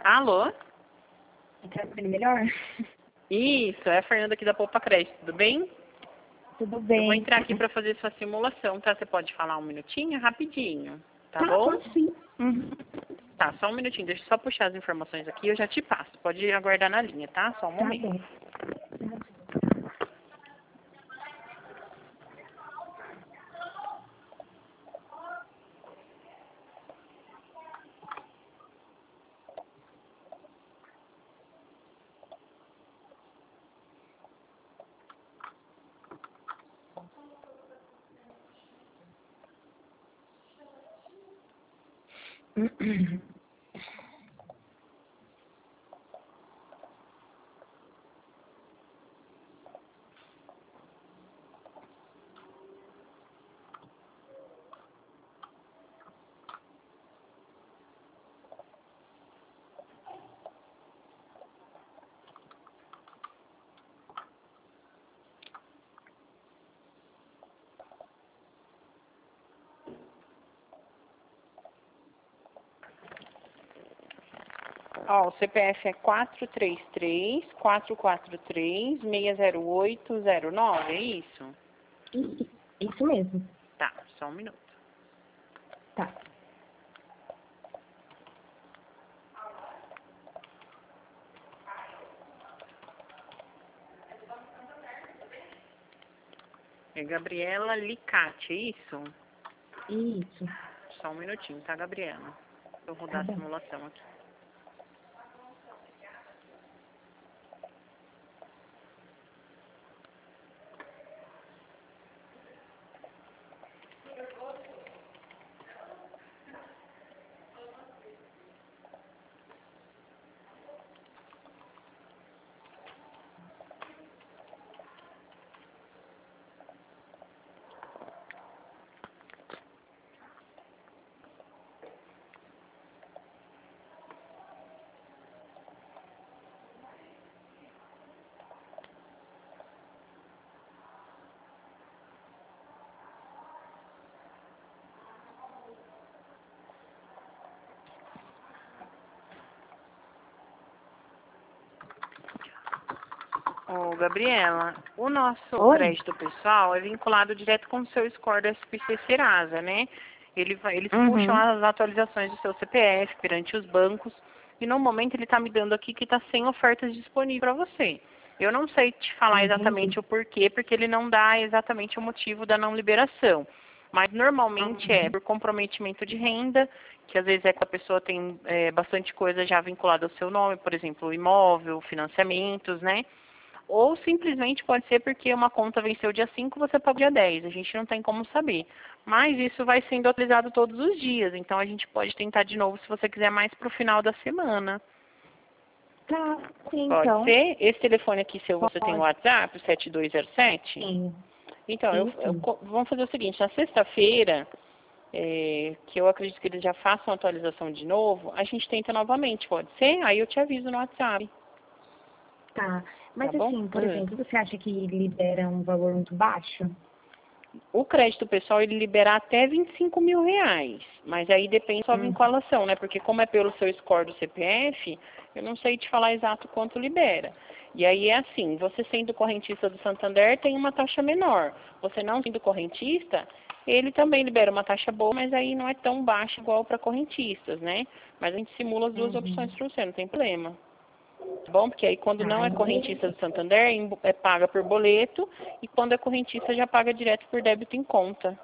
Alô? Tá vendo melhor? Isso, é a Fernanda aqui da Poupa Crédito, tudo bem? Tudo Eu bem. vou entrar aqui para fazer sua simulação, tá? Você pode falar um minutinho, rapidinho, tá bom? Pode sim. Uhum. Tá, só um minutinho, deixa eu só puxar as informações aqui e eu já te passo. Pode aguardar na linha, tá? Só um Tá momento. bom. Ó, o CPF é 433-443-60809, é isso? Isso mesmo. Tá, só um minuto. Tá. É Gabriela Licati, é isso? Isso. Só um minutinho, tá, Gabriela? Eu vou Tá rodar a bom. simulação aqui. Ô, Gabriela, o nosso Oi? crédito pessoal é vinculado direto com o seu score do SPC Serasa, né? Eles puxam Uhum. as atualizações do seu CPF perante os bancos e no momento ele está me dando aqui que está sem ofertas disponíveis para você. Eu não sei te falar Entendi. exatamente o porquê, porque ele não dá exatamente o motivo da não liberação. Mas normalmente é Uhum. por comprometimento de renda, que às vezes é que a pessoa tem bastante coisa já vinculada ao seu nome, por exemplo, imóvel, financiamentos, né? Ou simplesmente pode ser porque uma conta venceu dia 5, você paga dia 10. A gente não tem como saber. Mas isso vai sendo atualizado todos os dias. Então a gente pode tentar de novo se você quiser mais para o final da semana. Tá, sim, Pode então. ser? Esse telefone aqui seu, você tem o Pode. WhatsApp, o 7207? Sim. Então, Isso. vamos fazer o seguinte, na sexta-feira, que eu acredito que eles já façam a atualização de novo, a gente tenta novamente, pode ser? Aí eu te aviso no WhatsApp, Tá. tá Mas bom? assim, por exemplo, você acha que libera um valor muito baixo? O crédito pessoal, ele libera até 25 mil reais, mas aí depende da sua Hum. vinculação, né? Porque como é pelo seu score do CPF, eu não sei te falar exato quanto libera. E aí é assim, você sendo correntista do Santander tem uma taxa menor. Você não sendo correntista, ele também libera uma taxa boa, mas aí não é tão baixa igual para correntistas, né? Mas a gente simula as duas opções Uhum. para você, não tem problema. Tá bom? Porque aí quando não Tá. é correntista do Santander, é paga por boleto, e quando é correntista já paga direto por débito em conta.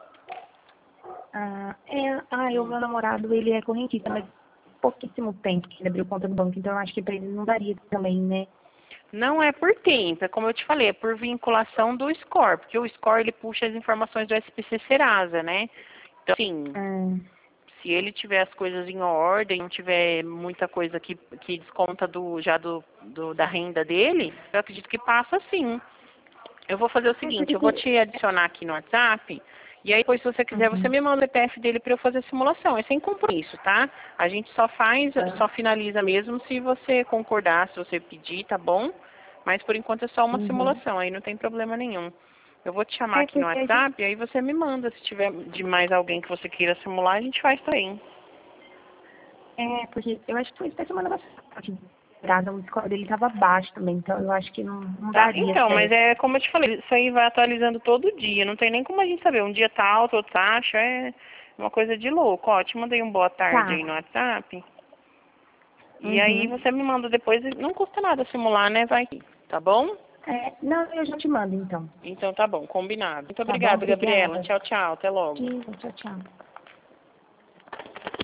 O meu namorado, ele é correntista, mas pouquíssimo tempo que ele abriu conta no banco, então eu acho que pra ele não daria também, né? Não é por tempo, é como eu te falei, é por vinculação do score, porque o score ele puxa as informações do SPC Serasa, né? Então, assim, Ah, se ele tiver as coisas em ordem, não tiver muita coisa que desconta da renda dele, eu acredito que passa sim. Eu vou fazer o seguinte, porque eu vou te adicionar aqui no WhatsApp, e aí depois, se você quiser, você uhum. me manda o EPF dele para eu fazer a simulação. É sem compromisso, tá? A gente só faz, Tá. só finaliza mesmo se você concordar, se você pedir, tá bom? Mas por enquanto é só uma Uhum. simulação, aí não tem problema nenhum. Eu vou te chamar aqui no Porque a gente, WhatsApp, e aí você me manda. Se tiver de mais alguém que você queira simular, a gente faz também. É, porque eu acho que foi até semana passada. O score dele tava baixo também, então eu acho que não Tá, daria então, mas certo. é como eu te falei, isso aí vai atualizando todo dia, não tem nem como a gente saber. Um dia tá alto, outro tá baixo, é uma coisa de louco. Ó, te mandei um boa tarde Tá. aí no WhatsApp. E aí Uhum. você me manda depois, não custa nada simular, né? Vai, tá bom? É, não, eu já te mando então. Então tá bom, combinado. Muito Tá bom? obrigada, Gabriela. Obrigada. Tchau, tchau, até logo. Tchau, tchau.